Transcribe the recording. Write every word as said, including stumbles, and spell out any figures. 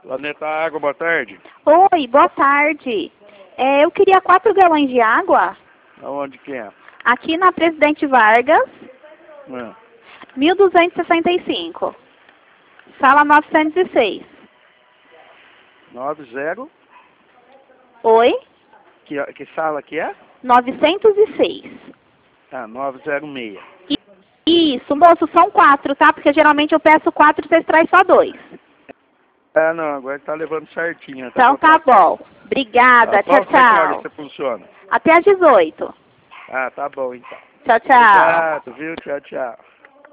Planeta Água, boa tarde. Oi, boa tarde. É, eu queria quatro galões de água. Aonde que é? Aqui na Presidente Vargas, É. mil duzentos e sessenta e cinco. Sala novecentos e seis. nove zero. Oi? Que, que sala que é? novecentos e seis. Ah, nove zero seis. Isso, moço, são quatro, tá? Porque geralmente eu peço quatro e vocês trazem só dois. Ah, não, agora tá levando certinho. Então tá bom. Obrigada, Ah, tchau, qual que hora tchau. você funciona? Até às dezoito. Ah, tá bom então. Tchau, tchau. Obrigado, viu? Tchau, tchau.